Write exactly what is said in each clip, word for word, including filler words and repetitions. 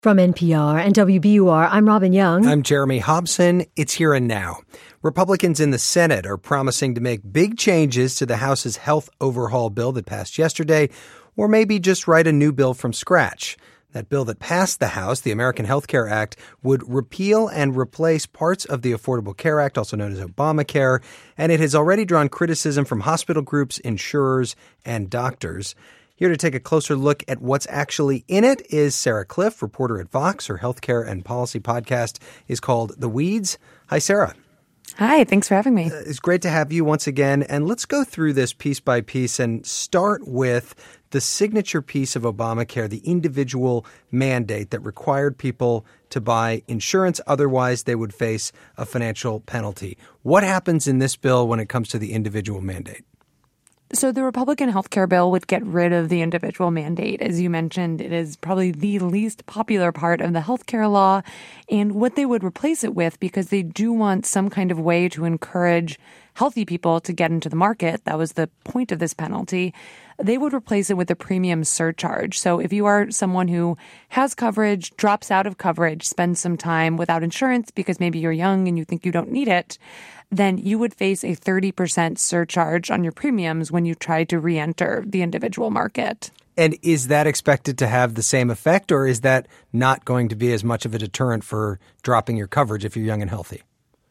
From N P R and W B U R, I'm Robin Young. I'm Jeremy Hobson. It's here and now. Republicans in the Senate are promising to make big changes to the House's health overhaul bill that passed yesterday, or maybe just write a new bill from scratch. That bill that passed the House, the American Health Care Act, would repeal and replace parts of the Affordable Care Act, also known as Obamacare, and it has already drawn criticism from hospital groups, insurers, and doctors. Here to take a closer look at what's actually in it is Sarah Kliff, reporter at Vox. Her healthcare and policy podcast is called The Weeds. Hi, Sarah. Hi, thanks for having me. Uh, it's great to have you once again. And let's go through this piece by piece and start with the signature piece of Obamacare, the individual mandate that required people to buy insurance. Otherwise, they would face a financial penalty. What happens in this bill when it comes to the individual mandate? So the Republican health care bill would get rid of the individual mandate. As you mentioned, it is probably the least popular part of the health care law. And what they would replace it with, because they do want some kind of way to encourage healthy people to get into the market, that was the point of this penalty, they would replace it with a premium surcharge. So if you are someone who has coverage, drops out of coverage, spends some time without insurance because maybe you're young and you think you don't need it, then you would face a thirty percent surcharge on your premiums when you try to re-enter the individual market. And is that expected to have the same effect, or is that not going to be as much of a deterrent for dropping your coverage if you're young and healthy?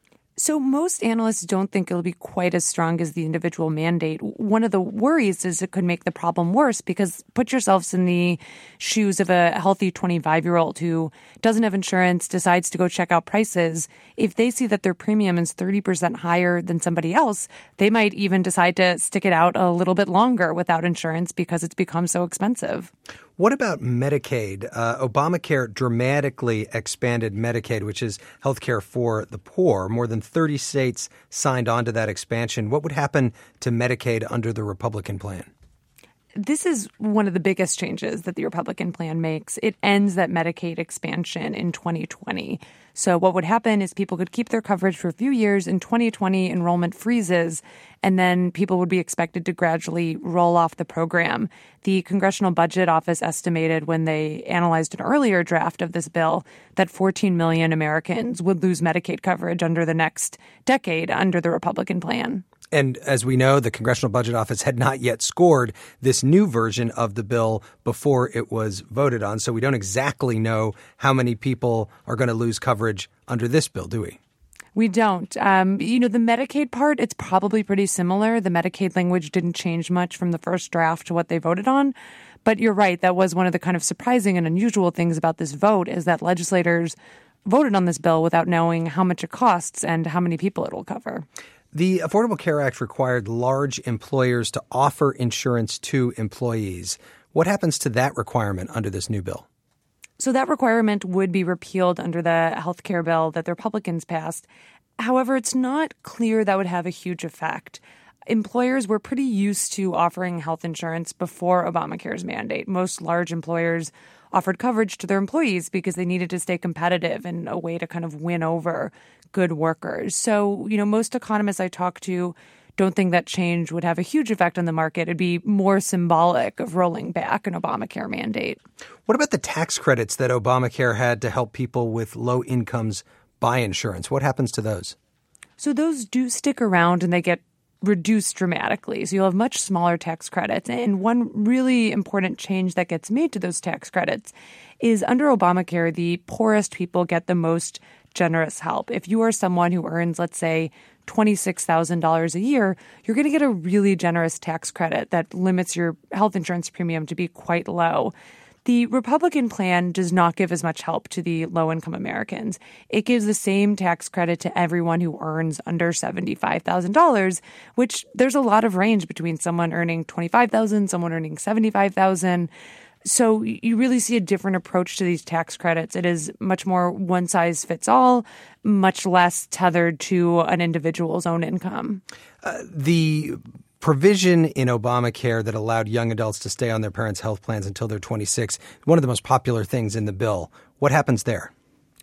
So most analysts don't think it'll be quite as strong as the individual mandate. One of the worries is it could make the problem worse, because put yourselves in the shoes of a healthy twenty-five-year-old who doesn't have insurance, decides to go check out prices. If they see that their premium is thirty percent higher than somebody else, they might even decide to stick it out a little bit longer without insurance because it's become so expensive. What about Medicaid? Uh, Obamacare dramatically expanded Medicaid, which is health care for the poor. More than thirty states signed on to that expansion. What would happen to Medicaid under the Republican plan? This is one of the biggest changes that the Republican plan makes. It ends that Medicaid expansion in twenty twenty. So what would happen is people could keep their coverage for a few years. In twenty twenty, enrollment freezes, and then people would be expected to gradually roll off the program. The Congressional Budget Office estimated when they analyzed an earlier draft of this bill that fourteen million Americans would lose Medicaid coverage under the next decade under the Republican plan. And as we know, the Congressional Budget Office had not yet scored this new version of the bill before it was voted on. So we don't exactly know how many people are going to lose coverage under this bill, do we? We don't. Um, you know, the Medicaid part, it's probably pretty similar. The Medicaid language didn't change much from the first draft to what they voted on. But you're right. That was one of the kind of surprising and unusual things about this vote, is that legislators voted on this bill without knowing how much it costs and how many people it will cover. The Affordable Care Act required large employers to offer insurance to employees. What happens to that requirement under this new bill? So that requirement would be repealed under the health care bill that the Republicans passed. However, it's not clear that would have a huge effect. Employers were pretty used to offering health insurance before Obamacare's mandate. Most large employers offered coverage to their employees because they needed to stay competitive and a way to kind of win over good workers. So, you know, most economists I talk to don't think that change would have a huge effect on the market. It'd be more symbolic of rolling back an Obamacare mandate. What about the tax credits that Obamacare had to help people with low incomes buy insurance? What happens to those? So those do stick around and they get reduced dramatically. So you'll have much smaller tax credits. And one really important change that gets made to those tax credits is under Obamacare, the poorest people get the most generous help. If you are someone who earns, let's say, twenty-six thousand dollars a year, you're going to get a really generous tax credit that limits your health insurance premium to be quite low. The Republican plan does not give as much help to the low-income Americans. It gives the same tax credit to everyone who earns under seventy-five thousand dollars, which there's a lot of range between someone earning twenty-five thousand dollars, someone earning seventy-five thousand dollars. So you really see a different approach to these tax credits. It is much more one size fits all, much less tethered to an individual's own income. Uh, the provision in Obamacare that allowed young adults to stay on their parents' health plans until they're twenty-six, one of the most popular things in the bill. What happens there?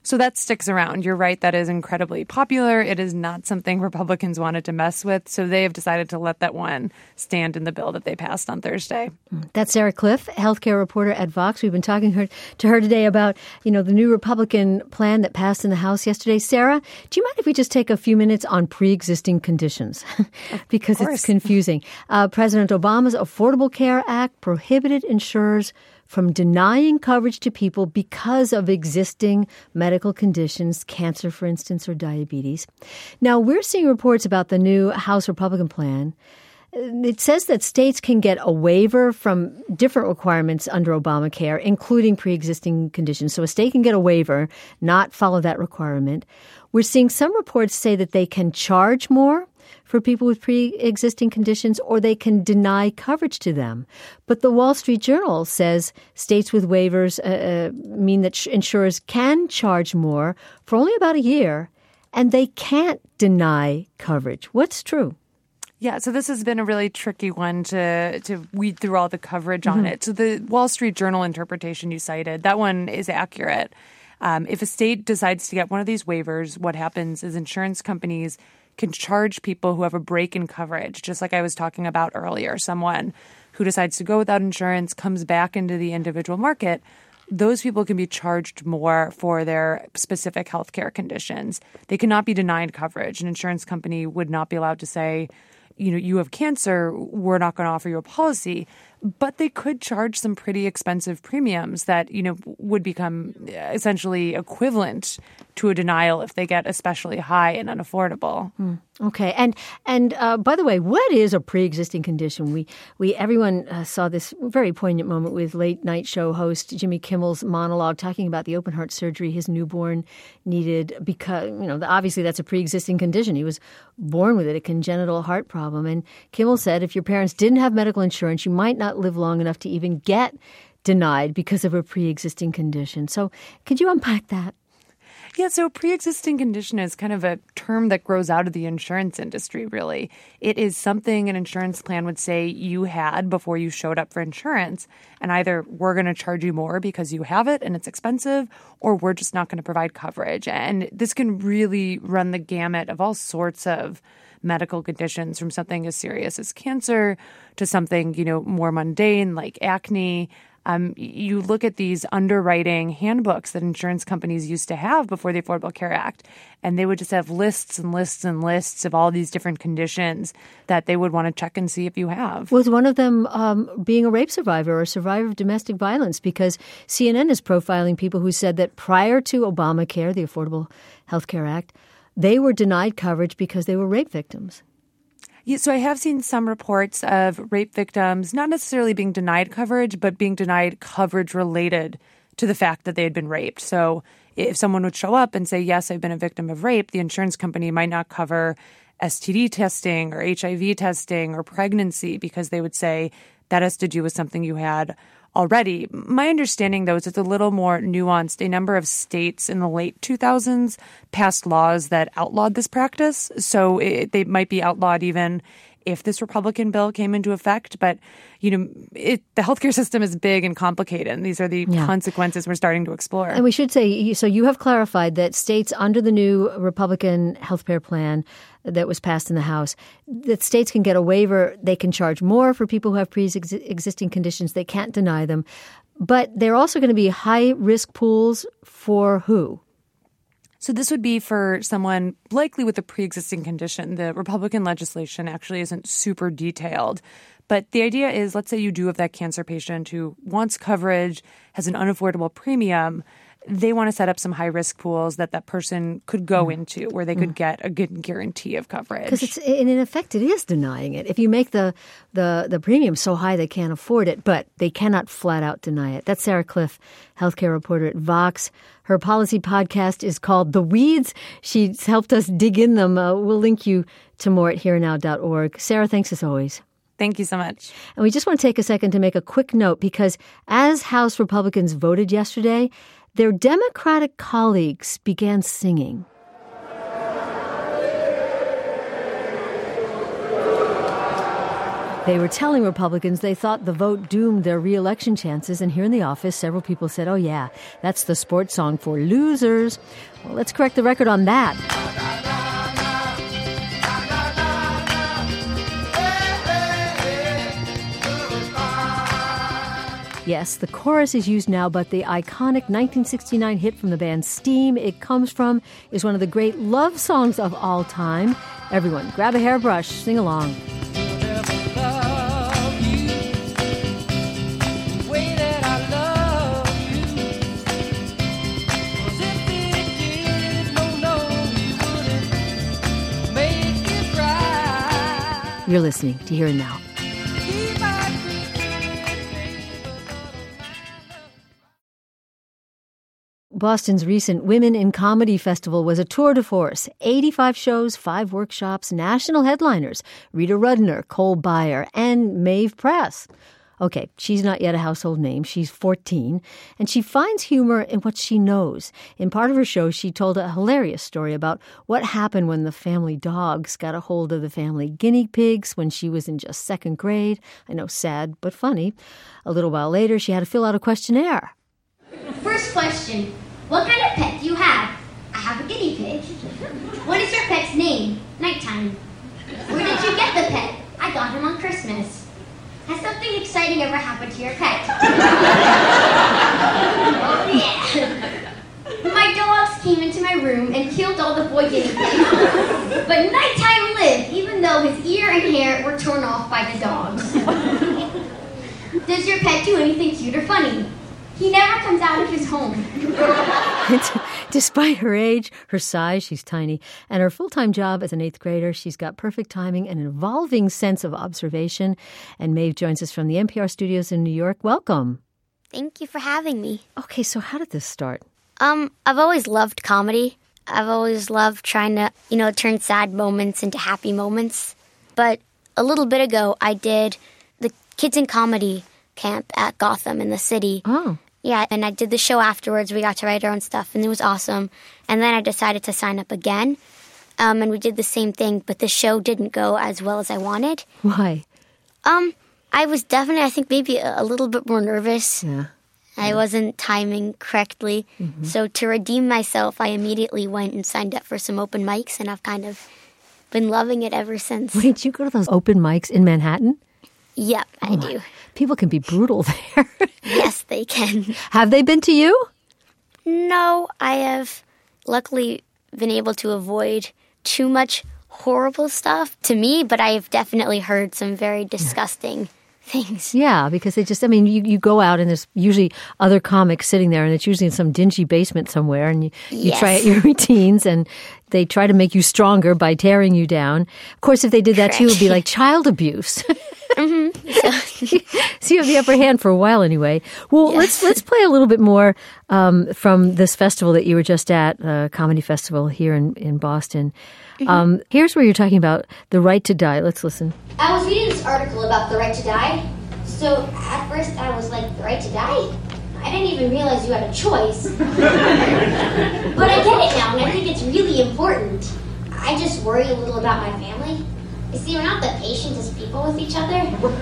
So that sticks around. You're right. That is incredibly popular. It is not something Republicans wanted to mess with. So they have decided to let that one stand in the bill that they passed on Thursday. That's Sarah Kliff, healthcare reporter at Vox. We've been talking her, to her today about, you know, the new Republican plan that passed in the House yesterday. Sarah, do you mind if we just take a few minutes on pre-existing conditions? Because it's confusing. Uh, President Obama's Affordable Care Act prohibited insurers from denying coverage to people because of existing medical conditions, cancer, for instance, or diabetes. Now, we're seeing reports about the new House Republican plan. It says that states can get a waiver from different requirements under Obamacare, including pre-existing conditions. So a state can get a waiver, not follow that requirement. We're seeing some reports say that they can charge more for people with pre-existing conditions, or they can deny coverage to them. But the Wall Street Journal says states with waivers uh, mean that insurers can charge more for only about a year, and they can't deny coverage. What's true? Yeah, so this has been a really tricky one to to weed through all the coverage Mm-hmm. on it. So the Wall Street Journal interpretation you cited, that one is accurate. Um, if a state decides to get one of these waivers, what happens is insurance companies can charge people who have a break in coverage, just like I was talking about earlier. Someone who decides to go without insurance comes back into the individual market. Those people can be charged more for their specific healthcare conditions. They cannot be denied coverage. An insurance company would not be allowed to say, you know, you have cancer, we're not going to offer you a policy. But they could charge some pretty expensive premiums that, you know, would become essentially equivalent to a denial if they get especially high and unaffordable. Mm, okay. And and uh, by the way, what is a pre-existing condition? We we everyone uh, saw this very poignant moment with late night show host Jimmy Kimmel's monologue talking about the open heart surgery his newborn needed because, you know, obviously that's a pre-existing condition. He was born with it, a congenital heart problem. And Kimmel said if your parents didn't have medical insurance, you might not live long enough to even get denied because of a pre-existing condition. So could you unpack that? Yeah, so pre-existing condition is kind of a term that grows out of the insurance industry, really. It is something an insurance plan would say you had before you showed up for insurance, and either we're going to charge you more because you have it and it's expensive, or we're just not going to provide coverage. And this can really run the gamut of all sorts of medical conditions, from something as serious as cancer to something, you know, more mundane like acne. Um, you look at these underwriting handbooks that insurance companies used to have before the Affordable Care Act, and they would just have lists and lists and lists of all these different conditions that they would want to check and see if you have. Was one of them um, being a rape survivor or a survivor of domestic violence? Because C N N is profiling people who said that prior to Obamacare, the Affordable Health Care Act, they were denied coverage because they were rape victims. Yeah, so I have seen some reports of rape victims not necessarily being denied coverage, but being denied coverage related to the fact that they had been raped. So if someone would show up and say, yes, I've been a victim of rape, the insurance company might not cover S T D testing or H I V testing or pregnancy because they would say that has to do with something you had already. My understanding, though, is it's a little more nuanced. A number of states in the late two thousands passed laws that outlawed this practice. So it, they might be outlawed even if this Republican bill came into effect. But, you know, it, the healthcare system is big and complicated, and these are the yeah. consequences we're starting to explore. And we should say, so you have clarified that states under the new Republican health care plan that was passed in the House, that states can get a waiver. They can charge more for people who have pre-existing conditions. They can't deny them. But they're also going to be high-risk pools for who? So this would be for someone likely with a pre-existing condition. The Republican legislation actually isn't super detailed. But the idea is, let's say you do have that cancer patient who wants coverage, has an unaffordable premium. They want to set up some high-risk pools that that person could go mm. into where they could mm. get a good guarantee of coverage. Because it's, in effect, it is denying it. If you make the, the, the premium so high they can't afford it, but they cannot flat out deny it. That's Sarah Kliff, healthcare reporter at Vox. Her policy podcast is called The Weeds. She's helped us dig in them. Uh, we'll link you to more at here now dot org. Sarah, thanks as always. Thank you so much. And we just want to take a second to make a quick note because as House Republicans voted yesterday, their Democratic colleagues began singing. They were telling Republicans they thought the vote doomed their re-election chances, and here in the office, several people said, oh yeah, that's the sports song for losers. Well, let's correct the record on that. Yes, the chorus is used now, but the iconic nineteen sixty-nine hit from the band Steam, It Comes From, is one of the great love songs of all time. Everyone, grab a hairbrush, sing along. You're listening to Here and Now. Boston's recent Women in Comedy Festival was a tour de force. eighty-five shows, five workshops, national headliners, Rita Rudner, Cole Byer, and Maeve Press. Okay, she's not yet a household name. She's fourteen, and she finds humor in what she knows. In part of her show, she told a hilarious story about what happened when the family dogs got a hold of the family guinea pigs when she was in just second grade. I know, sad, but funny. A little while later, she had to fill out a questionnaire. First question, what kind of pet do you have? I have a guinea pig. What is your pet's name? Nighttime. Where did you get the pet? I got him on Christmas. Has something exciting ever happened to your pet? Oh, yeah. My dogs came into my room and killed all the boy guinea pigs. But Nighttime lived, even though his ear and hair were torn off by the dogs. Does your pet do anything cute or funny? He never comes out of his home. Despite her age, her size, she's tiny, and her full-time job as an eighth grader, she's got perfect timing and an evolving sense of observation. And Maeve joins us from the N P R studios in New York. Welcome. Thank you for having me. Okay, so how did this start? Um, I've always loved comedy. I've always loved trying to, you know, turn sad moments into happy moments. But a little bit ago, I did the Kids in Comedy camp at Gotham in the city. Oh. Yeah, and I did the show afterwards. We got to write our own stuff, and it was awesome. And then I decided to sign up again, um, and we did the same thing, but the show didn't go as well as I wanted. Why? Um, I was definitely, I think, maybe a, a little bit more nervous. Yeah. I wasn't timing correctly. Mm-hmm. So to redeem myself, I immediately went and signed up for some open mics, and I've kind of been loving it ever since. Wait, did you go to those open mics in Manhattan? Yep, I oh, do. People can be brutal there. Yes, they can. Have they been to you? No, I have luckily been able to avoid too much horrible stuff to me, but I've definitely heard some very disgusting yeah. things. Yeah, because they just, I mean, you, you go out and there's usually other comics sitting there, and it's usually in some dingy basement somewhere, and you, you yes. try out your routines, and they try to make you stronger by tearing you down. Of course, if they did that Correct. too, it would be like child abuse. Mm-hmm. So. So you have the upper hand for a while anyway. Well, yes. let's let's play a little bit more um, from this festival that you were just at, uh, Comedy Festival here in, in Boston. Mm-hmm. Um, here's where you're talking about the right to die. Let's listen. I was reading this article about the right to die. So at first I was like, the right to die? I didn't even realize you had a choice. But I get it now, and I think it's really important. I just worry a little about my family. You see, we're not the patientest people with each other.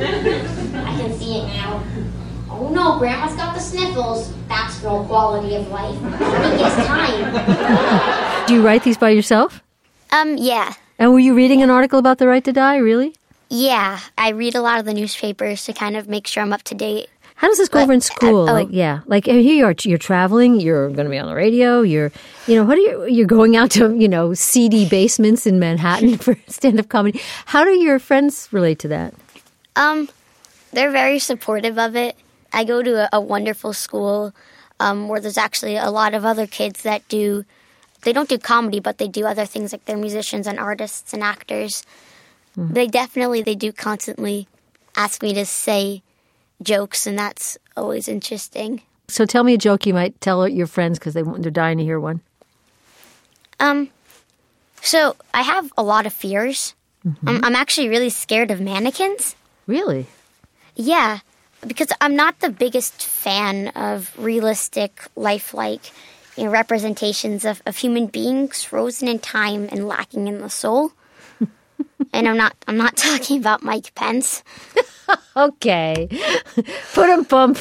I can see it now. Oh no, Grandma's got the sniffles. That's real quality of life. It gets time. Do you write these by yourself? Um, yeah. And were you reading an article about the right to die, really? Yeah, I read a lot of the newspapers to kind of make sure I'm up to date. How does this go but, over in school? Uh, oh. Like, yeah, like here you are, you're traveling, you're going to be on the radio, you're, you know, what are you, you're going out to, you know, seedy basements in Manhattan for stand-up comedy. How do your friends relate to that? Um, they're very supportive of it. I go to a, a wonderful school um, where there's actually a lot of other kids that do, they don't do comedy, but they do other things, like they're musicians and artists and actors. Mm-hmm. They definitely, they do constantly ask me to say jokes, and that's always interesting. So tell me a joke you might tell your friends, because they, they're dying to hear one. Um, so I have a lot of fears. Mm-hmm. I'm, I'm actually really scared of mannequins. Really? Yeah, because I'm not the biggest fan of realistic, lifelike, you know, representations of, of human beings frozen in time and lacking in the soul. And I'm not I'm not talking about Mike Pence. Okay. Put him bump.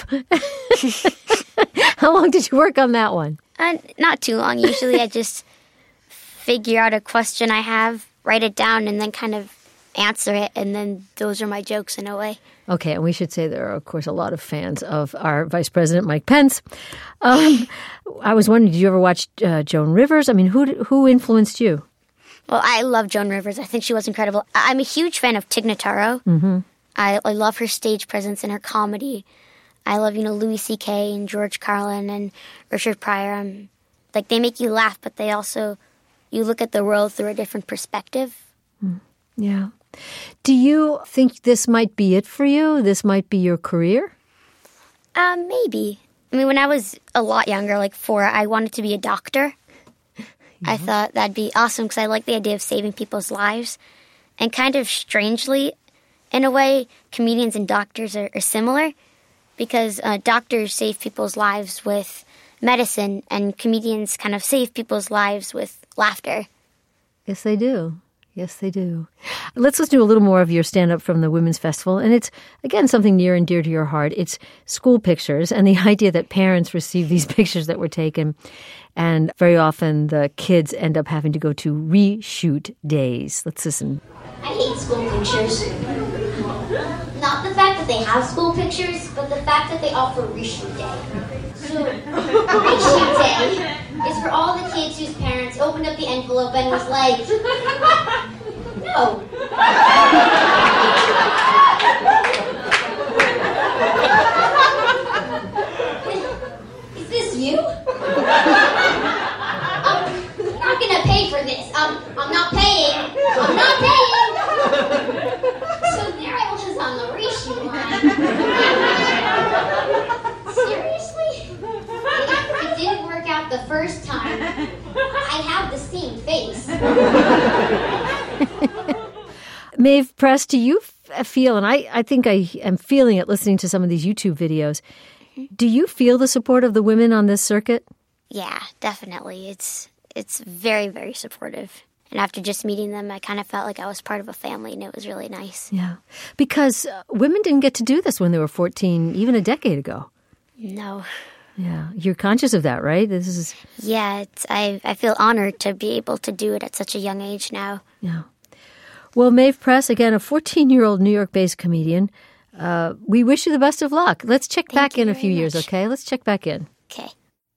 How long did you work on that one? Uh, not too long. Usually I just figure out a question I have, write it down, and then kind of answer it. And then those are my jokes in a way. Okay, and we should say there are, of course, a lot of fans of our Vice President, Mike Pence. Um, I was wondering, did you ever watch uh, Joan Rivers? I mean, who who influenced you? Well, I love Joan Rivers. I think she was incredible. I'm a huge fan of Tig Notaro. Mm-hmm. I, I love her stage presence and her comedy. I love, you know, Louis C K and George Carlin and Richard Pryor. Um, like, they make you laugh, but they also, you look at the world through a different perspective. Mm. Yeah. Do you think this might be it for you? This might be your career? Um, maybe. I mean, when I was a lot younger, like four, I wanted to be a doctor. Yeah. I thought that'd be awesome because I like the idea of saving people's lives. And kind of strangely, in a way, comedians and doctors are, are similar because uh, doctors save people's lives with medicine and comedians kind of save people's lives with laughter. Yes, they do. Yes, they do. Let's listen to a little more of your stand-up from the Women's Festival. And it's, again, something near and dear to your heart. It's school pictures and the idea that parents receive these pictures that were taken. And very often the kids end up having to go to reshoot days. Let's listen. I hate school pictures. Not the fact that they have school pictures, but the fact that they offer reshoot day. So, reshoot day is for all the kids whose parents opened up the envelope and was like, no. Is this you? I'm not gonna pay for this. I'm, I'm not paying. I'm not paying. So there I was on the reshoot line. Seriously? It, it didn't work out the first time. I have the same face. Maeve Press, do you f- feel, and I, I think I am feeling it listening to some of these YouTube videos, do you feel the support of the women on this circuit? Yeah, definitely. It's it's very, very supportive. And after just meeting them, I kind of felt like I was part of a family, and it was really nice. Yeah, because uh, women didn't get to do this when they were fourteen, even a decade ago. No. Yeah, you're conscious of that, right? This is. Yeah, it's, I I feel honored to be able to do it at such a young age now. Yeah. Well, Maeve Press, again, a fourteen-year-old New York-based comedian. Uh, we wish you the best of luck. Let's check Thank back in a few much. years, okay? Let's check back in. Okay.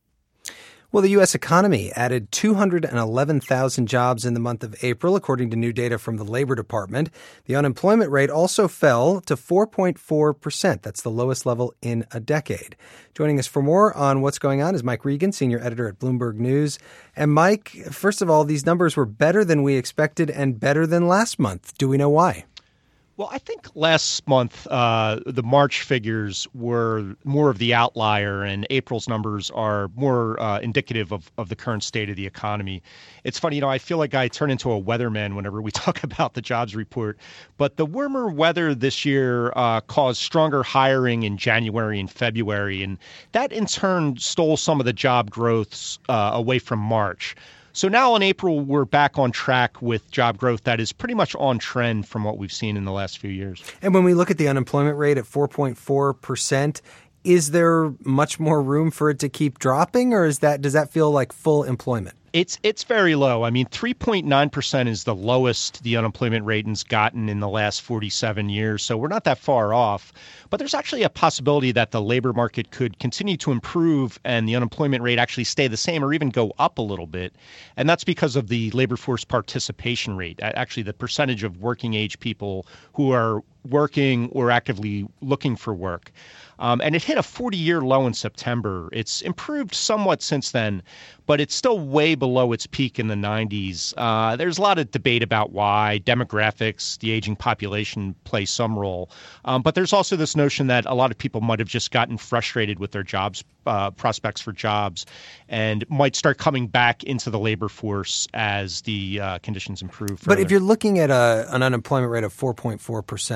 Well, the U S economy added two hundred eleven thousand jobs in the month of April, according to new data from the Labor Department. The unemployment rate also fell to four point four percent. That's the lowest level in a decade. Joining us for more on what's going on is Mike Regan, senior editor at Bloomberg News. And Mike, first of all, these numbers were better than we expected and better than last month. Do we know why? Well, I think last month uh, the March figures were more of the outlier, and April's numbers are more uh, indicative of, of the current state of the economy. It's funny, you know, I feel like I turn into a weatherman whenever we talk about the jobs report, but the warmer weather this year uh, caused stronger hiring in January and February, and that in turn stole some of the job growths uh, away from March. So now in April, we're back on track with job growth that is pretty much on trend from what we've seen in the last few years. And when we look at the unemployment rate at four point four percent, is there much more room for it to keep dropping, or is that does that feel like full employment? It's it's very low. I mean, three point nine percent is the lowest the unemployment rate has gotten in the last forty-seven years. So we're not that far off. But there's actually a possibility that the labor market could continue to improve and the unemployment rate actually stay the same or even go up a little bit. And that's because of the labor force participation rate, actually the percentage of working age people who are working or actively looking for work. Um, and it hit a forty-year low in September. It's improved somewhat since then, but it's still way below its peak in the nineties. Uh, there's a lot of debate about why. Demographics, the aging population play some role. Um, but there's also this notion that a lot of people might have just gotten frustrated with their jobs, uh, prospects for jobs, and might start coming back into the labor force as the uh, conditions improve further. But if you're looking at a, an unemployment rate of four point four percent,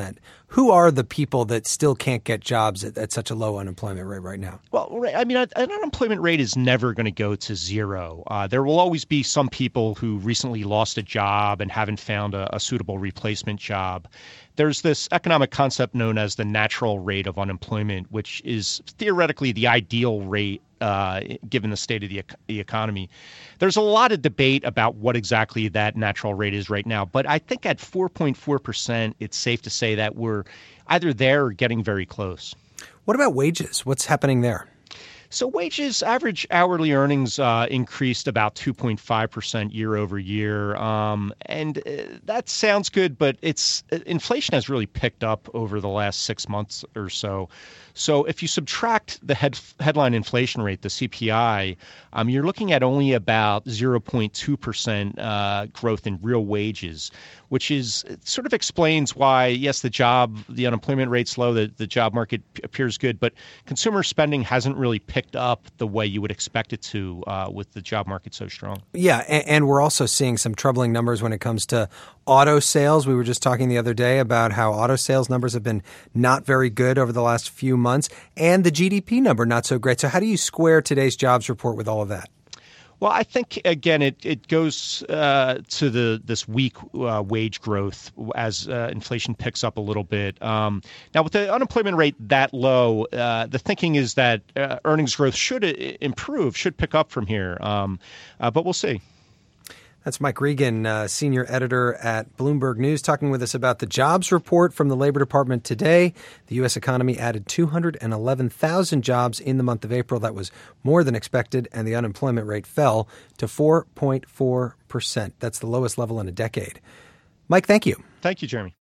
Who are the people that still can't get jobs at, at such a low unemployment rate right now? Well, I mean, an unemployment rate is never going to go to zero. Uh, there will always be some people who recently lost a job and haven't found a, a suitable replacement job. There's this economic concept known as the natural rate of unemployment, which is theoretically the ideal rate uh, given the state of the, the economy. There's a lot of debate about what exactly that natural rate is right now. But I think at four point four percent, it's safe to say that we're either there or getting very close. What about wages? What's happening there? So wages, average hourly earnings uh, increased about two point five percent year over year. Um, and uh, that sounds good, but it's uh, inflation has really picked up over the last six months or so. So if you subtract the head, headline inflation rate, the C P I, um, you're looking at only about zero point two percent uh, growth in real wages, which is sort of explains why, yes, the job, the unemployment rate's low, the, the job market p- appears good, but consumer spending hasn't really picked up the way you would expect it to uh, with the job market so strong. Yeah, and, and we're also seeing some troubling numbers when it comes to auto sales. We were just talking the other day about how auto sales numbers have been not very good over the last few months, and the G D P number not so great. So how do you square today's jobs report with all of that? Well, I think, again, it, it goes uh, to the this weak uh, wage growth as uh, inflation picks up a little bit. Um, now, with the unemployment rate that low, uh, the thinking is that uh, earnings growth should improve, should pick up from here. Um, uh, but we'll see. That's Mike Regan, uh, senior editor at Bloomberg News, talking with us about the jobs report from the Labor Department today. The U S economy added two hundred eleven thousand jobs in the month of April. That was more than expected, and the unemployment rate fell to four point four percent. That's the lowest level in a decade. Mike, thank you. Thank you, Jeremy.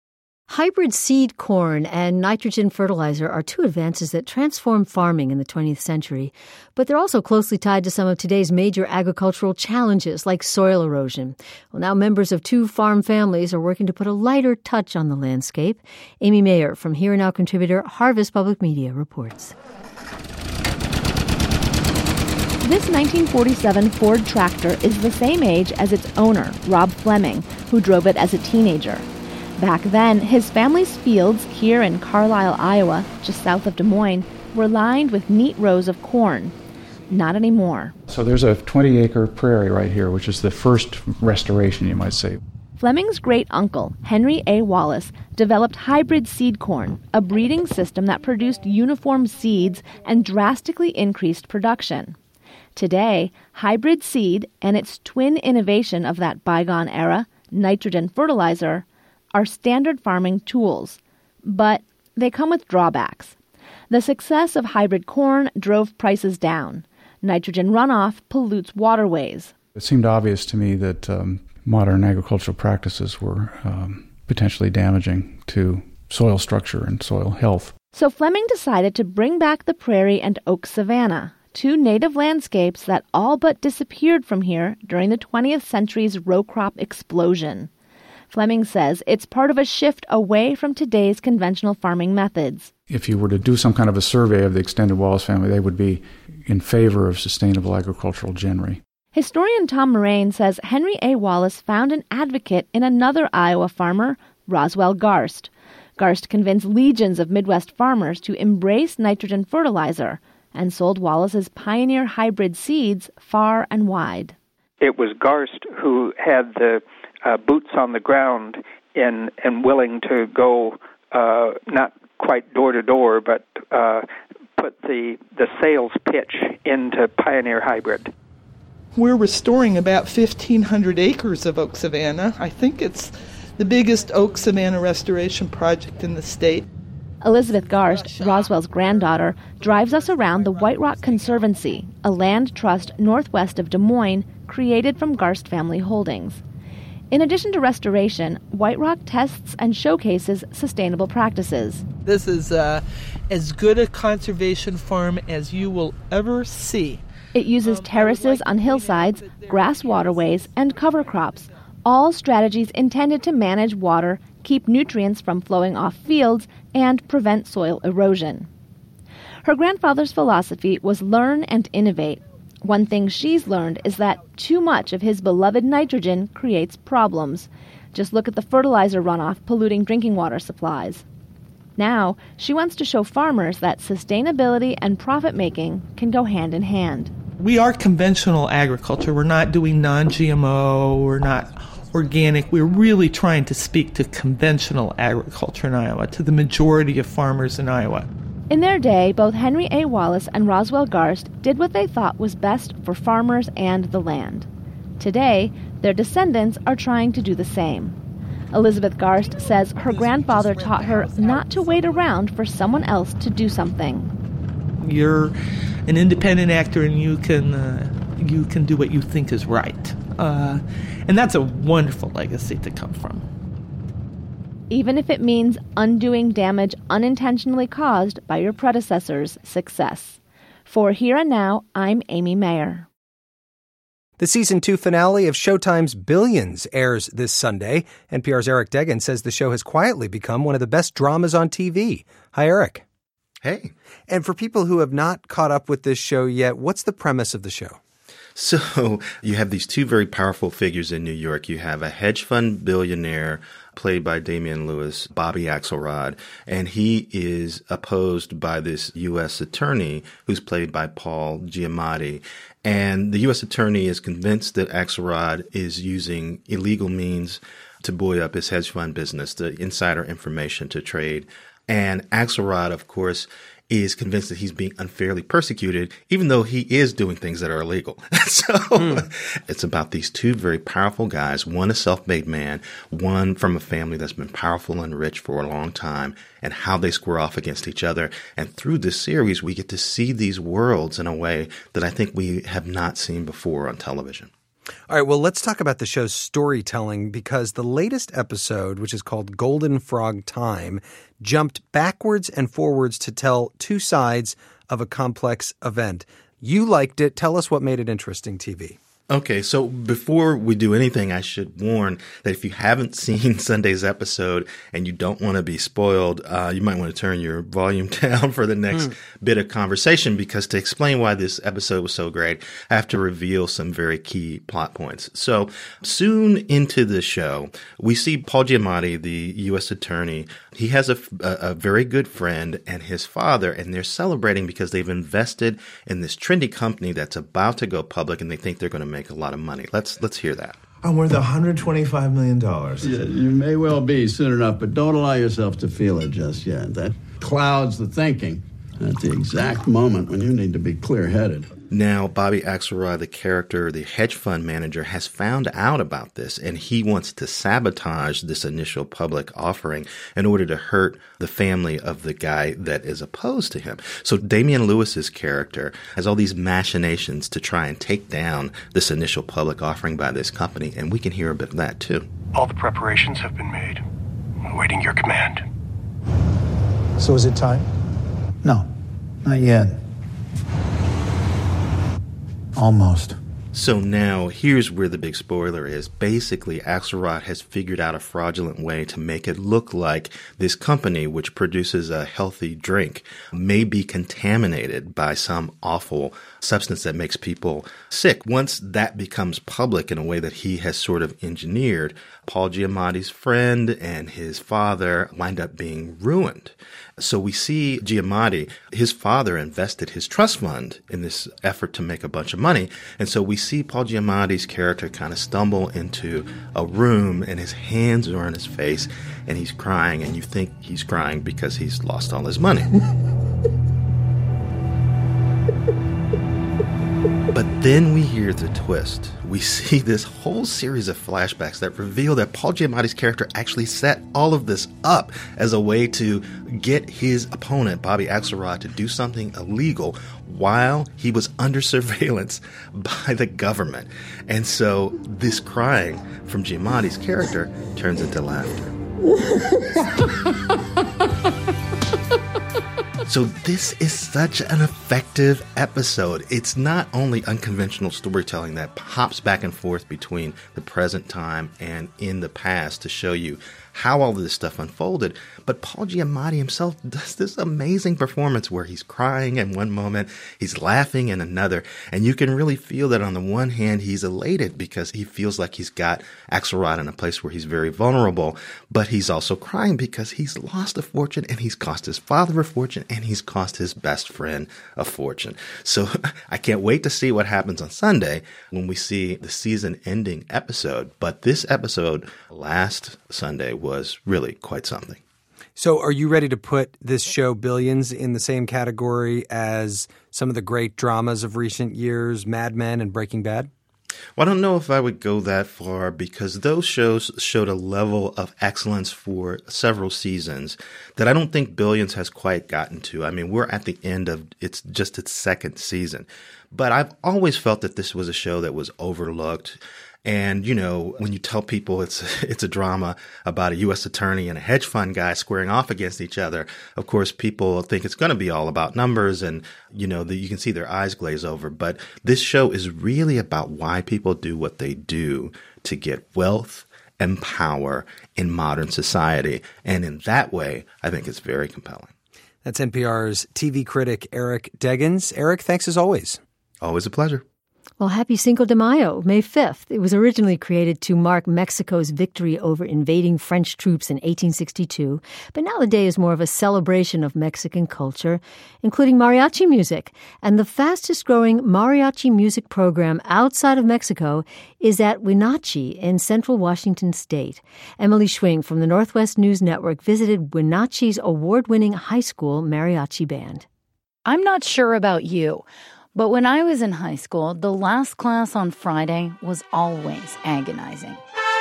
Hybrid seed corn and nitrogen fertilizer are two advances that transformed farming in the twentieth century, but they're also closely tied to some of today's major agricultural challenges like soil erosion. Well, now members of two farm families are working to put a lighter touch on the landscape. Amy Mayer from Here and Now contributor Harvest Public Media reports. This nineteen forty-seven Ford tractor is the same age as its owner, Rob Fleming, who drove it as a teenager. Back then, his family's fields here in Carlisle, Iowa, just south of Des Moines, were lined with neat rows of corn. Not anymore. So there's a twenty-acre prairie right here, which is the first restoration, you might say. Fleming's great-uncle, Henry A. Wallace, developed hybrid seed corn, a breeding system that produced uniform seeds and drastically increased production. Today, hybrid seed and its twin innovation of that bygone era, nitrogen fertilizer, are standard farming tools, but they come with drawbacks. The success of hybrid corn drove prices down. Nitrogen runoff pollutes waterways. It seemed obvious to me that um, modern agricultural practices were um, potentially damaging to soil structure and soil health. So Fleming decided to bring back the prairie and oak savanna, two native landscapes that all but disappeared from here during the twentieth century's row crop explosion. Fleming says it's part of a shift away from today's conventional farming methods. If you were to do some kind of a survey of the extended Wallace family, they would be in favor of sustainable agricultural generally. Historian Tom Moraine says Henry A. Wallace found an advocate in another Iowa farmer, Roswell Garst. Garst convinced legions of Midwest farmers to embrace nitrogen fertilizer and sold Wallace's pioneer hybrid seeds far and wide. It was Garst who had the Uh, boots on the ground and, and willing to go uh, not quite door to door, but uh, put the, the sales pitch into Pioneer Hybrid. We're restoring about fifteen hundred acres of oak savanna. I think it's the biggest oak savanna restoration project in the state. Elizabeth Garst, Roswell's granddaughter, drives us around the White Rock Conservancy, a land trust northwest of Des Moines created from Garst family holdings. In addition to restoration, White Rock tests and showcases sustainable practices. This is uh, as good a conservation farm as you will ever see. It uses terraces on hillsides, grass waterways, and cover crops, all strategies intended to manage water, keep nutrients from flowing off fields, and prevent soil erosion. Her grandfather's philosophy was learn and innovate. One thing she's learned is that too much of his beloved nitrogen creates problems. Just look at the fertilizer runoff polluting drinking water supplies. Now, she wants to show farmers that sustainability and profit-making can go hand in hand. We are conventional agriculture. We're not doing non-G M O. We're not organic. We're really trying to speak to conventional agriculture in Iowa, to the majority of farmers in Iowa. In their day, both Henry A. Wallace and Roswell Garst did what they thought was best for farmers and the land. Today, their descendants are trying to do the same. Elizabeth Garst says her grandfather taught her not to wait around for someone else to do something. You're an independent actor, and you can uh, you can do what you think is right. Uh, and that's a wonderful legacy to come from. Even if it means undoing damage unintentionally caused by your predecessor's success. For Here and Now, I'm Amy Mayer. The season two finale of Showtime's Billions airs this Sunday. N P R's Eric Deggans says the show has quietly become one of the best dramas on T V. Hi, Eric. Hey. And for people who have not caught up with this show yet, what's the premise of the show? So you have these two very powerful figures in New York. You have a hedge fund billionaire played by Damian Lewis, Bobby Axelrod, and he is opposed by this U S attorney who's played by Paul Giamatti. And the U S attorney is convinced that Axelrod is using illegal means to buoy up his hedge fund business, the insider information to trade. And Axelrod, of course, is convinced that he's being unfairly persecuted, even though he is doing things that are illegal. So mm. it's about these two very powerful guys, one a self-made man, one from a family that's been powerful and rich for a long time, and how they square off against each other. And through this series, we get to see these worlds in a way that I think we have not seen before on television. All right, well, let's talk about the show's storytelling, because the latest episode, which is called Golden Frog Time, jumped backwards and forwards to tell two sides of a complex event. You liked it. Tell us what made it interesting T V. Okay, so before we do anything, I should warn that if you haven't seen Sunday's episode and you don't want to be spoiled, uh, you might want to turn your volume down for the next mm. bit of conversation, because to explain why this episode was so great, I have to reveal some very key plot points. So soon into the show, we see Paul Giamatti, the U S attorney. He has a, a, a very good friend and his father, and they're celebrating because they've invested in this trendy company that's about to go public, and they think they're going to make a lot of money. Let's let's hear that. I'm worth one hundred twenty-five million dollars. Yeah, you may well be soon enough, but don't allow yourself to feel it just yet. That clouds the thinking at the exact moment when you need to be clear-headed. Now, Bobby Axelrod, the character, the hedge fund manager, has found out about this, and he wants to sabotage this initial public offering in order to hurt the family of the guy that is opposed to him. So Damian Lewis's character has all these machinations to try and take down this initial public offering by this company, and we can hear a bit of that too. All the preparations have been made. I'm awaiting your command. So is it time? No, not yet. Almost. So now, here's where the big spoiler is. Basically, Axelrod has figured out a fraudulent way to make it look like this company, which produces a healthy drink, may be contaminated by some awful substance that makes people sick. Once that becomes public in a way that he has sort of engineered, Paul Giamatti's friend and his father wind up being ruined. So we see Giamatti, his father invested his trust fund in this effort to make a bunch of money. And so we see Paul Giamatti's character kind of stumble into a room, and his hands are on his face and he's crying, and you think he's crying because he's lost all his money. But then we hear the twist. We see this whole series of flashbacks that reveal that Paul Giamatti's character actually set all of this up as a way to get his opponent, Bobby Axelrod, to do something illegal while he was under surveillance by the government. And so this crying from Giamatti's character turns into laughter. So this is such an effective episode. It's not only unconventional storytelling that hops back and forth between the present time and in the past to show you how all of this stuff unfolded. But Paul Giamatti himself does this amazing performance where he's crying in one moment, he's laughing in another, and you can really feel that on the one hand, he's elated because he feels like he's got Axelrod in a place where he's very vulnerable, but he's also crying because he's lost a fortune, and he's cost his father a fortune, and he's cost his best friend a fortune. So I can't wait to see what happens on Sunday when we see the season-ending episode. But this episode last Sunday was really quite something. So are you ready to put this show, Billions, in the same category as some of the great dramas of recent years, Mad Men and Breaking Bad? Well, I don't know if I would go that far because those shows showed a level of excellence for several seasons that I don't think Billions has quite gotten to. I mean, we're at the end of it's just its second season. But I've always felt that this was a show that was overlooked. And, you know, when you tell people it's it's a drama about a U S attorney and a hedge fund guy squaring off against each other, of course, people think it's going to be all about numbers and, you know, the, you can see their eyes glaze over. But this show is really about why people do what they do to get wealth and power in modern society. And in that way, I think it's very compelling. That's N P R's T V critic, Eric Deggans. Eric, thanks as always. Always a pleasure. Well, happy Cinco de Mayo, May fifth. It was originally created to mark Mexico's victory over invading French troops in eighteen sixty-two, but now the day is more of a celebration of Mexican culture, including mariachi music. And the fastest-growing mariachi music program outside of Mexico is at Wenatchee in central Washington state. Emily Schwing from the Northwest News Network visited Wenatchee's award-winning high school mariachi band. I'm not sure about you, but when I was in high school, the last class on Friday was always agonizing.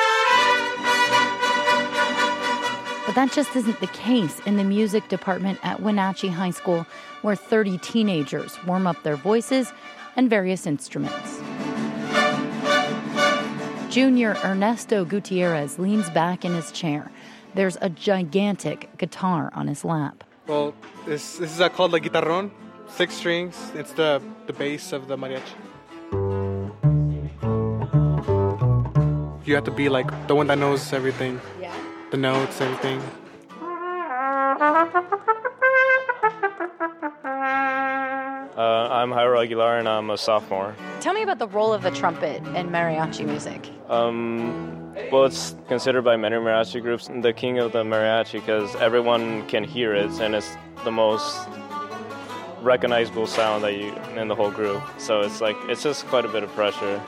But that just isn't the case in the music department at Wenatchee High School, where thirty teenagers warm up their voices and various instruments. Junior Ernesto Gutierrez leans back in his chair. There's a gigantic guitar on his lap. Well, this, this is called la guitarrón. Six strings. It's the, the base of the mariachi. You have to be like the one that knows everything. Yeah. The notes, everything. Uh, I'm Jairo Aguilar, and I'm a sophomore. Tell me about the role of the trumpet in mariachi music. Um, well, it's considered by many mariachi groups the king of the mariachi because everyone can hear it, and it's the most recognizable sound that you in the whole group. So it's like it's just quite a bit of pressure.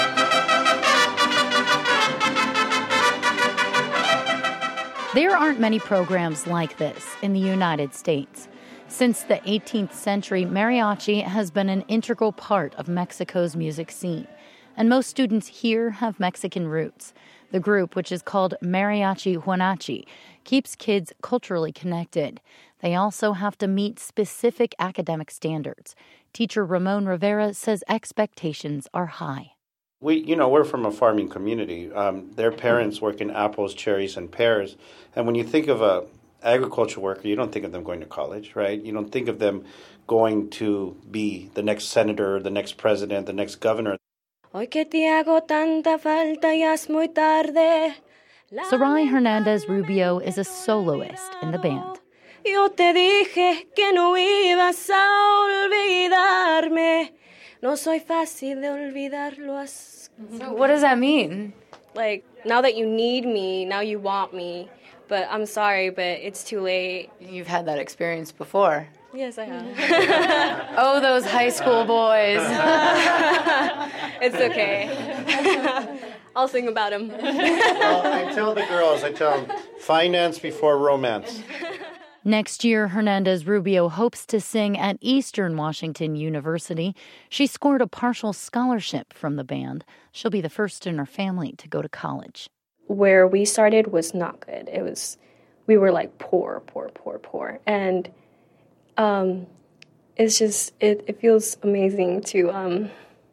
There aren't many programs like this in the United States. Since the eighteenth century, mariachi has been an integral part of Mexico's music scene, and most students here have Mexican roots. The group, which is called Mariachi Wenatchee, keeps kids culturally connected. They also have to meet specific academic standards. Teacher Ramon Rivera says expectations are high. We, you know, we're from a farming community. Um, their parents work in apples, cherries, and pears. And when you think of a agriculture worker, you don't think of them going to college, right? You don't think of them going to be the next senator, the next president, the next governor. Hoy que te hago tanta falta, ya es muy tarde. Sarai Hernandez Rubio is a soloist in the band. Yo te dije que no ibas a olvidarme. No soy fácil de olvidarlo. So what does that mean? Like, now that you need me, now you want me. But I'm sorry, but it's too late. You've had that experience before. Yes, I have. Oh, those high school boys. It's okay. I'll sing about him. Well, I tell the girls, I tell them, finance before romance. Next year, Hernandez Rubio hopes to sing at Eastern Washington University. She scored a partial scholarship from the band. She'll be the first in her family to go to college. Where we started was not good. It was, we were like poor, poor, poor, poor. And um, it's just, it, it feels amazing to um,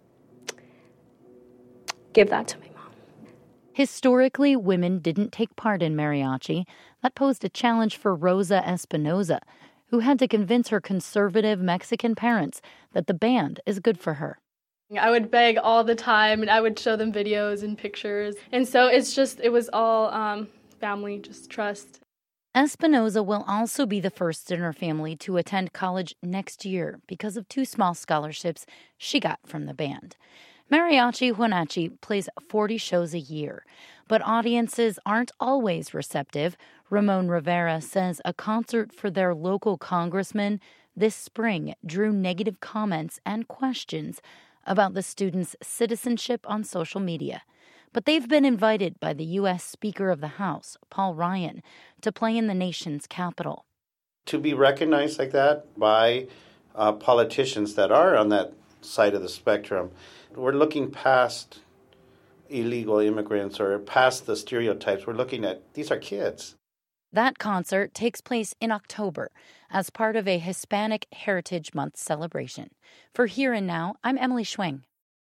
give that to my mom. Historically, women didn't take part in mariachi. That posed a challenge for Rosa Espinoza, who had to convince her conservative Mexican parents that the band is good for her. I would beg all the time, and I would show them videos and pictures. And so it's just, it was all um, family, just trust. Espinoza will also be the first in her family to attend college next year because of two small scholarships she got from the band. Mariachi Huanachi plays forty shows a year, but audiences aren't always receptive. Ramon Rivera says a concert for their local congressman this spring drew negative comments and questions about the students' citizenship on social media. But they've been invited by the U S Speaker of the House, Paul Ryan, to play in the nation's capital. To be recognized like that by uh, politicians that are on that side of the spectrum, we're looking past illegal immigrants or past the stereotypes. We're looking at, these are kids. That concert takes place in October as part of a Hispanic Heritage Month celebration. For Here and Now, I'm Emily Schwing.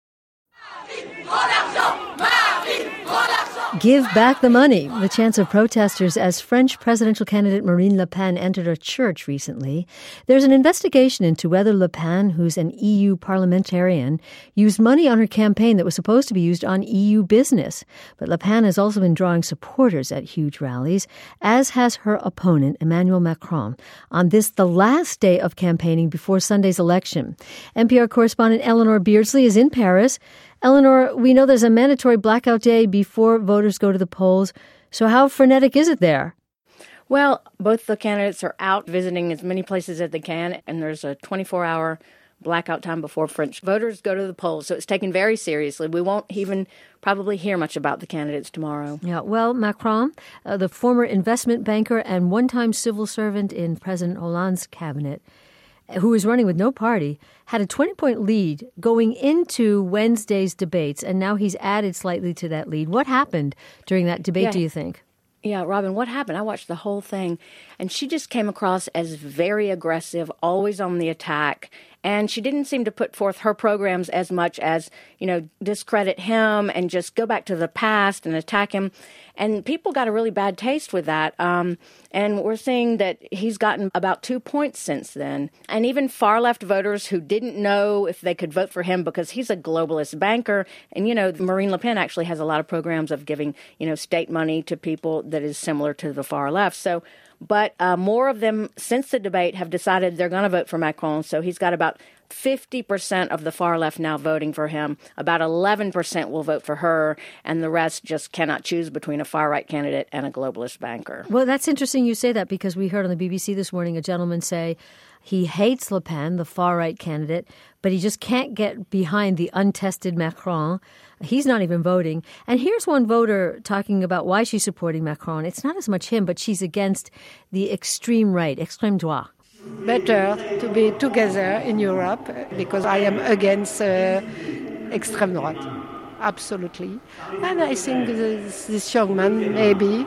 Give back the money, the chants of protesters as French presidential candidate Marine Le Pen entered a church recently. There's an investigation into whether Le Pen, who's an E U parliamentarian, used money on her campaign that was supposed to be used on E U business. But Le Pen has also been drawing supporters at huge rallies, as has her opponent, Emmanuel Macron, on this, the last day of campaigning before Sunday's election. N P R correspondent Eleanor Beardsley is in Paris. Eleanor, we know there's a mandatory blackout day before voters go to the polls. So how frenetic is it there? Well, both the candidates are out visiting as many places as they can, and there's a twenty-four hour blackout time before French voters go to the polls. So it's taken very seriously. We won't even probably hear much about the candidates tomorrow. Yeah, well, Macron, uh, the former investment banker and one-time civil servant in President Hollande's cabinet, who was running with no party, had a twenty-point lead going into Wednesday's debates, and now he's added slightly to that lead. What happened during that debate, Yeah. do you think? Yeah, Robin, what happened? I watched the whole thing, and she just came across as very aggressive, always on the attack, and she didn't seem to put forth her programs as much as, you know, discredit him and just go back to the past and attack him. And people got a really bad taste with that. Um, and we're seeing that he's gotten about two points since then. And even far-left voters who didn't know if they could vote for him because he's a globalist banker. And, you know, Marine Le Pen actually has a lot of programs of giving, you know, state money to people that is similar to the far left. So, but uh, more of them since the debate have decided they're going to vote for Macron. So he's got about fifty percent of the far left now voting for him. About eleven percent will vote for her, and the rest just cannot choose between a far-right candidate and a globalist banker. Well, that's interesting you say that, because we heard on the B B C this morning a gentleman say he hates Le Pen, the far-right candidate, but he just can't get behind the untested Macron. He's not even voting. And here's one voter talking about why she's supporting Macron. It's not as much him, but she's against the extreme right, extrême droite. Better to be together in Europe, because I am against uh, extreme droite, absolutely. And I think this, this young man maybe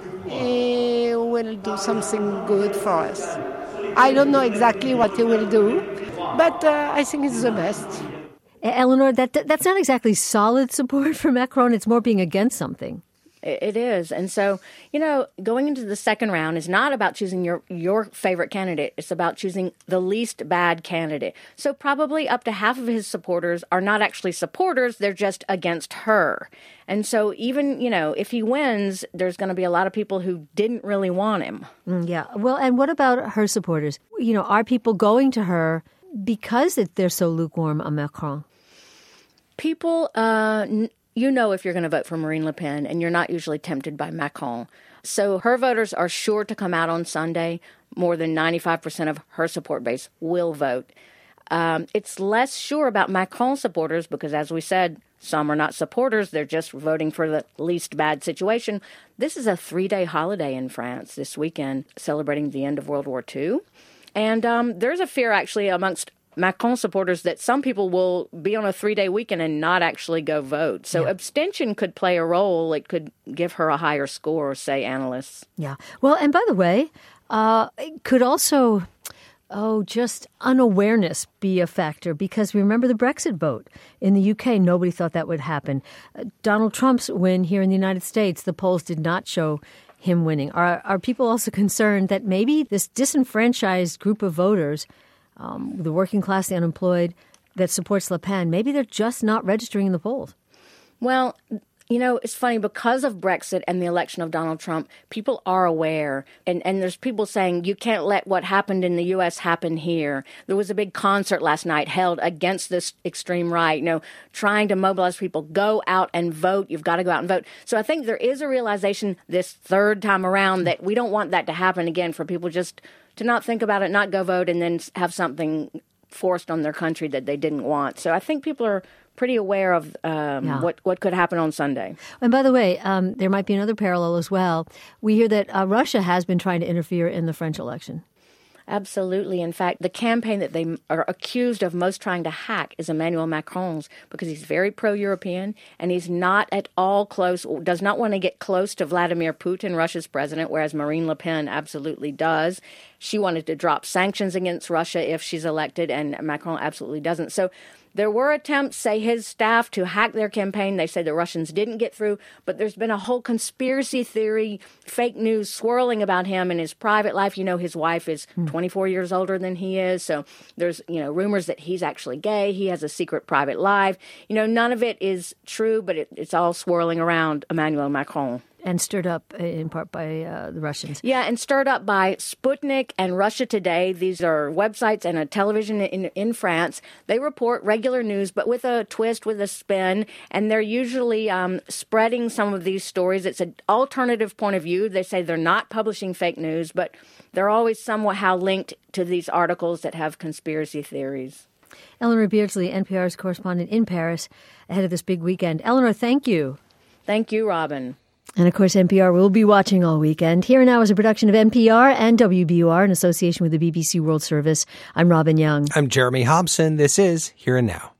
he will do something good for us. I don't know exactly what he will do, but uh, I think it's the best. Eleanor, that that's not exactly solid support for Macron. It's more being against something. It is. And so, you know, going into the second round is not about choosing your, your favorite candidate. It's about choosing the least bad candidate. So probably up to half of his supporters are not actually supporters. They're just against her. And so even, you know, if he wins, there's going to be a lot of people who didn't really want him. Mm, yeah. Well, and what about her supporters? You know, are people going to her because they're so lukewarm on Macron? People, uh, n- you know if you're going to vote for Marine Le Pen, and you're not usually tempted by Macron. So her voters are sure to come out on Sunday. More than ninety-five percent of her support base will vote. Um, it's less sure about Macron supporters because, as we said, some are not supporters. They're just voting for the least bad situation. This is a three-day holiday in France this weekend, celebrating the end of World War Two. And um, there's a fear, actually, amongst Macron supporters that some people will be on a three-day weekend and not actually go vote. So yeah. Abstention could play a role. It could give her a higher score, say analysts. Yeah. Well, and by the way, uh, it could also, oh, just unawareness be a factor, because remember the Brexit vote in the U K. Nobody thought that would happen. Uh, Donald Trump's win here in the United States, the polls did not show him winning. Are, are people also concerned that maybe this disenfranchised group of voters, Um, the working class, the unemployed, that supports Le Pen, maybe they're just not registering in the polls? Well, You know, it's funny, because of Brexit and the election of Donald Trump, people are aware. And, and there's people saying, you can't let what happened in the U S happen here. There was a big concert last night held against this extreme right, you know, trying to mobilize people, go out and vote. You've got to go out and vote. So I think there is a realization this third time around that we don't want that to happen again, for people just to not think about it, not go vote, and then have something forced on their country that they didn't want. So I think people are pretty aware of um, Yeah. what, what could happen on Sunday. And by the way, um, there might be another parallel as well. We hear that uh, Russia has been trying to interfere in the French election. Absolutely. In fact, the campaign that they are accused of most trying to hack is Emmanuel Macron's, because he's very pro-European and he's not at all close, does not want to get close to Vladimir Putin, Russia's president, whereas Marine Le Pen absolutely does. She wanted to drop sanctions against Russia if she's elected, and Macron absolutely doesn't. So there were attempts, say his staff, to hack their campaign. They said the Russians didn't get through, but there's been a whole conspiracy theory, fake news swirling about him and his private life. You know, his wife is twenty-four years older than he is, so there's, you know, rumors that he's actually gay. He has a secret private life. You know, none of it is true, but it, it's all swirling around Emmanuel Macron. And stirred up in part by uh, the Russians. Yeah, and stirred up by Sputnik and Russia Today. These are websites and a television in, in France. They report regular news, but with a twist, with a spin, and they're usually um, spreading some of these stories. It's an alternative point of view. They say they're not publishing fake news, but they're always somehow linked to these articles that have conspiracy theories. Eleanor Beardsley, N P R's correspondent in Paris, ahead of this big weekend. Eleanor, thank you. Thank you, Robin. And, of course, N P R will be watching all weekend. Here and Now is a production of N P R and W B U R in association with the B B C World Service. I'm Robin Young. I'm Jeremy Hobson. This is Here and Now.